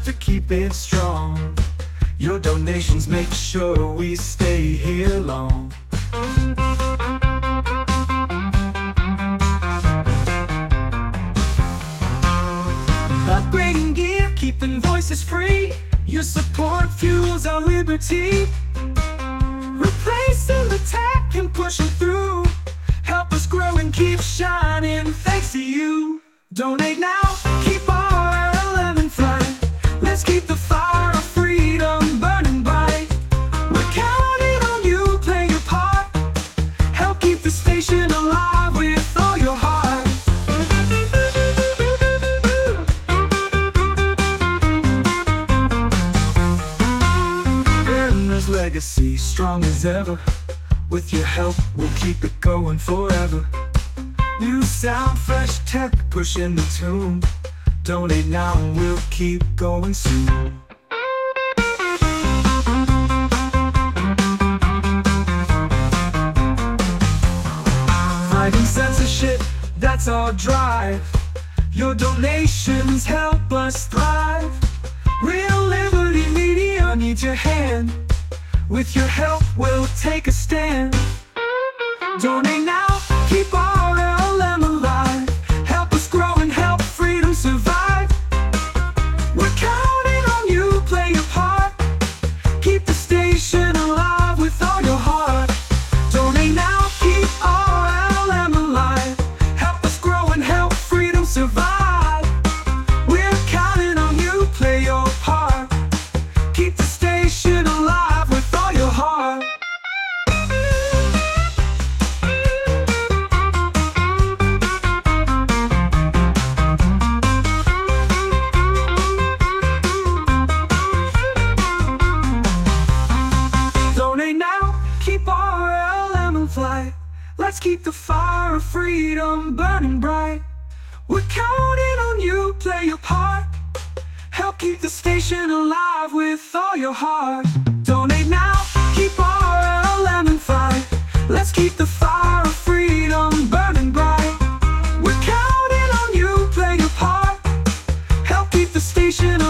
help to keep it strong. Your donations make sure we stay here long. Upgrading gear, keeping voices free. Your support fuels our liberty. Replacing the tech and pushing through. Help us grow and keep shining thanks to you. Donate now, keep our element flying. Let's keep the fire of freedom burning bright. We're counting on you, play your part. Help keep the station alive with all your heart. Brenner's legacy, strong as ever. With your help, we'll keep it going forever. New sound, fresh tech, pushing the tune. Donate now and we'll keep going soon. Fighting censorship, that's our drive. Your donations help us thrive. Real Liberty Media needs your hand. With your help, we'll take a stand. Donate now, keep our LM alive. Help us grow and help freedom survive. We're counting on you, play your part. Keep the station alive with all your heart. Donate now, keep our LM alive. Help us grow and help freedom survive. We're counting on you, play your part. Keep the station alive with all your heart. Donate now, keep our LM in flight. Let's keep the fire of freedom burning bright. We're counting on you, play your part. Help keep the station alive with all your heart. Donate now, keep our LM in flight. Let's keep the fire of freedom burning bright. We're counting on you, play your part. Help keep the station